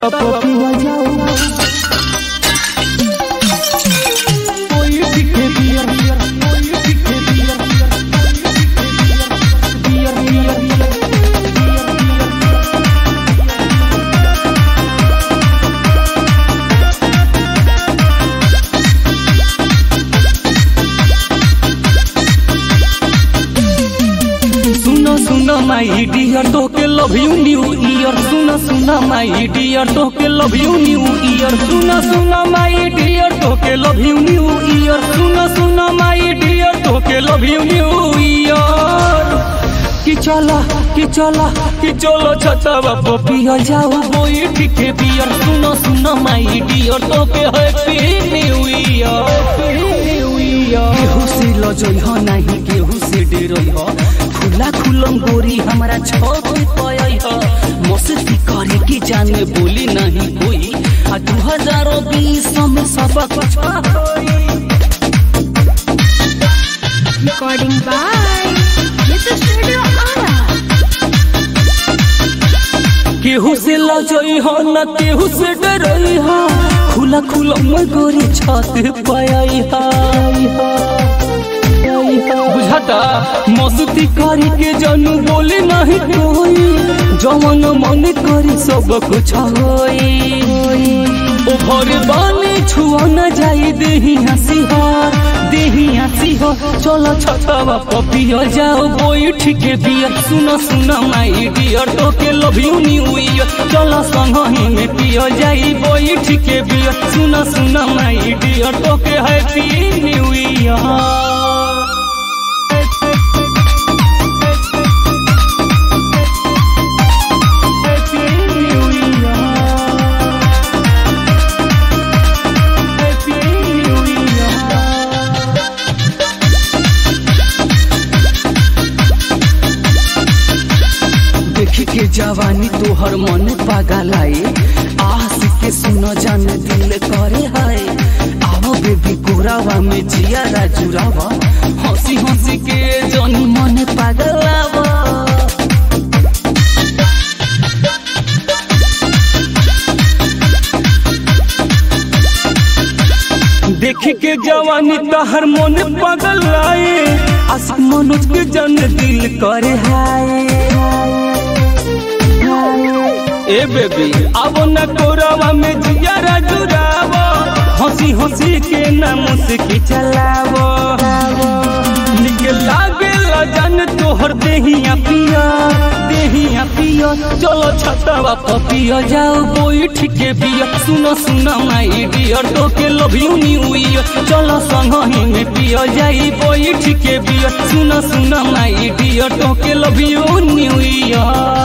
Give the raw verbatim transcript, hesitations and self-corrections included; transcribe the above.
My dear, toke love you new year. Suna suna my dear, toke love you new year. Suna suna my dear, toke love you new year. Suna suna my dear, toke love you new year. कि चला कि चला कि चलो छतवा पे पिया जाओ बोई ठीके पियर. सुनो सुनो माय डियर तोके happy new year. New year केहू से लजई हो नहीं केहू से डरई हो. खुला खुलम गोरी हमारा छत पयई हो. मस्ती करे की जान में बोली नहीं कोई. आ दो हज़ार बीस में सब कुछ होई. Recording by Little Studio Ara. केहू से लजई हो न केहू से डरई हो. खुला खुला में गोरी छत पयई हो. बुझाता मस्ती करी के जानू बोली नहीं कोई. जवन मन करी सब कुछ होई. ओ भरे बानी छुआ न जाई देही हंसी हो देही हंसी हो. चलो छतवा पे पिया जाओ बोई ठीके पियर. सुनो सुनो माय डियर तोके लव यू न्यू ईयर. चलो संग ही में पिया जाई बोई ठीके पियर. सुनो सुनो माय डियर तोके हैप्पी न्यू ईयर. के जवानी तोहर मन पागल आए. आस के सुनो जान दिल करे हाय. आओ बेबी कोरावा में जिया राजुरावा. हंसी हंसी के जानी मन पागल आवा. देख के जवानी तोहर मन पागल आए. आशिक मनोज के जान दिल करे हाय. ए बेबी अब न कोरावा में जिया राजुरावा. हंसी हंसी के नाम से की चलावो. निकल लागे जान तोहर देहिया पिया देहिया पिया. चलो छतवा पे पिया जाओ बोई ठीके पिया. सुनो सुनो माय डियर तोके लव यू न्यू ईयर. चलो संग ही में पिया जाई बोई ठीके पिया. सुनो सुनो माय डियर तोके लव यू न्यू ईयर.